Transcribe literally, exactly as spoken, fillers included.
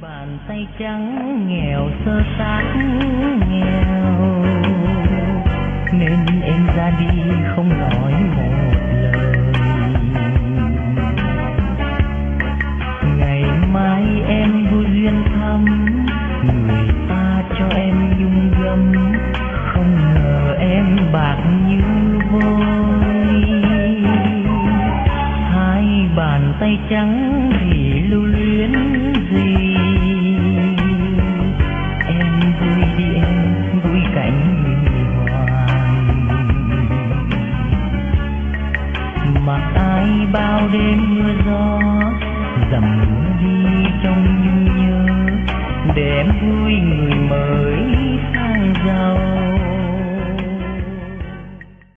Bàn tay trắng nghèo sơ xác nghèo nên em ra đi không nói một lời. Ngày mai em vui duyên thăm người ta cho em nhung gấm, không ngờ em bạc như vôi. Hai bàn tay trắng thì lưu luyến gì, em vui đi em vui cảnh hoàng. Mặc ai bao đêm mưa gió dầm mưa đi trong nhung nhớ, để em vui người mới sang giàu.